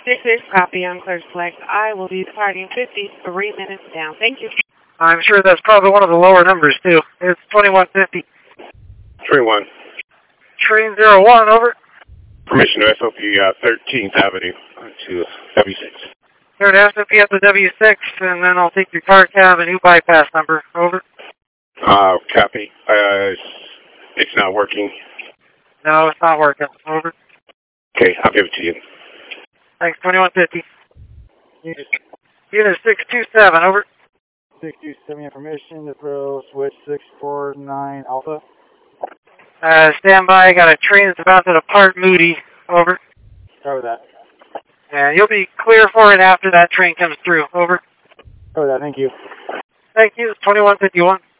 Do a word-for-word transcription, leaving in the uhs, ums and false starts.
This is copy on Clear Select. I will be departing fifty-three minutes down. Thank you. I'm sure that's probably one of the lower numbers, too. It's twenty-one fifty. Train one. Train zero one, over. Permission to S O P uh, thirteenth Avenue to W six. Here to S O P at the W six, and then I'll take your car cab and new bypass number, over. Uh, copy. Uh, it's not working. No, it's not working, over. Okay, I'll give it to you. Thanks, twenty-one fifty. Unit six two seven, over. six two seven, information, the pro switch six four nine Alpha. Uh, stand by, got a train that's about to depart Moody, over. Cover that. And you'll be clear for it after that train comes through, over. Cover that, thank you. Thank you, twenty-one fifty-one.